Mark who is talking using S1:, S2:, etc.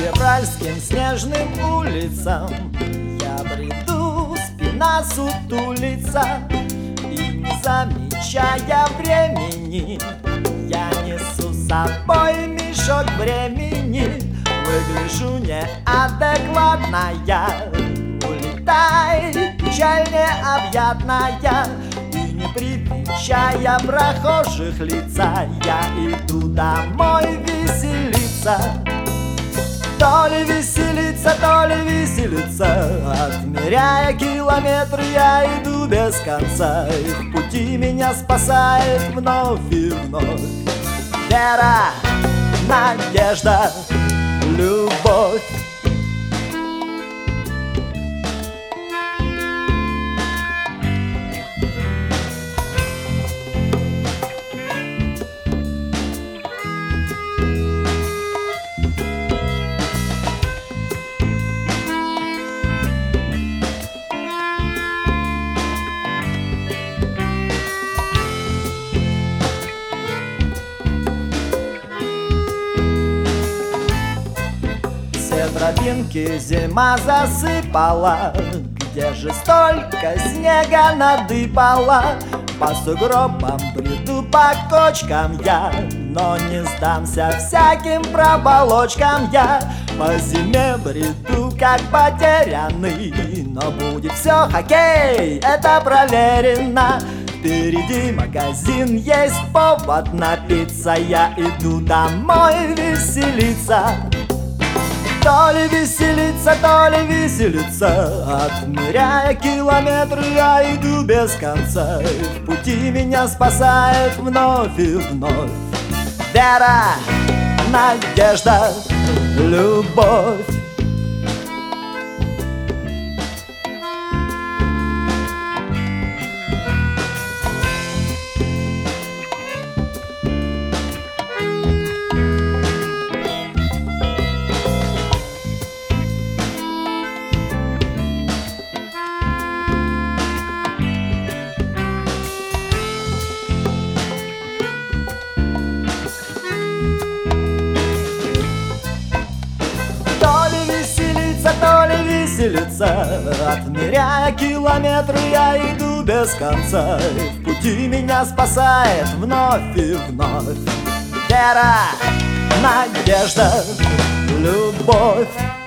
S1: февральским снежным улицам я бреду, спина сутулится, и не замечая времени я несу с собой мешок времени. Выгляжу неадекватная, улетай, печаль необъятная, и не привечая прохожих лица, я иду домой веселиться. То ли веселиться, то ли веселиться, отмеряя километры, я иду без конца, и в пути меня спасает вновь и вновь вера, надежда, любовь. Все тропинки зима засыпала, где же столько снега надыбала. По сугробам бреду, по кочкам я, но не сдамся всяким проболочкам я. По зиме бреду, как потерянный, но будет все хоккей, это проверено. Впереди магазин, есть повод напиться, я иду домой веселиться. То ли веселиться, то ли веселиться, отмеряя километры, я иду без конца, и в пути меня спасает вновь и вновь вера, надежда, любовь. То ли веселиться, отмеряя километры, я иду без конца, и в пути меня спасает вновь и вновь вера, надежда, любовь.